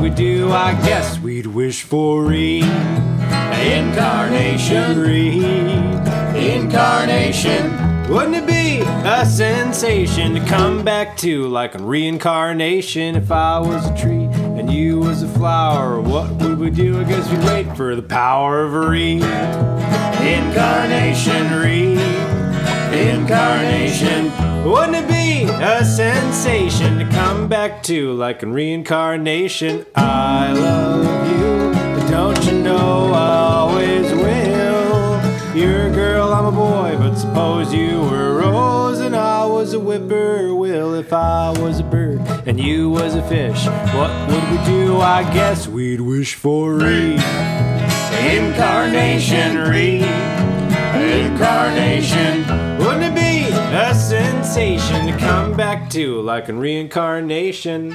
we do? I guess we'd wish for reincarnation. Reincarnation. Wouldn't it be a sensation to come back to like a reincarnation? If I was a tree and you was a flower, what would we do? I guess we'd wait for the power of reincarnation. Reincarnation. Wouldn't it be a sensation to come back to like a reincarnation? I love you, but don't you know I always will. You're a girl, I'm a boy, but suppose you were a rose and I was a whippoorwill. If I was a bird and you was a fish, what would we do? I guess we'd wish for reincarnation. Reincarnation. Wouldn't it be a sensation to come back to like a reincarnation?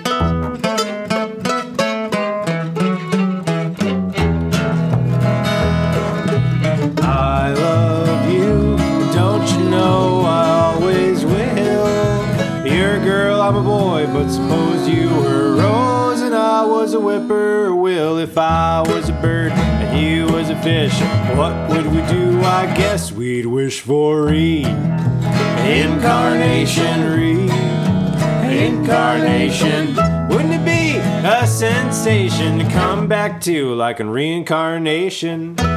I love you, don't you know I always will. You're a girl, I'm a boy, but suppose you were a rose and I was a whippoorwill. If I was a bird and you was a fish, what would we do? I guess we'd wish for reincarnation. Reincarnation. Wouldn't it be a sensation to come back to like a reincarnation?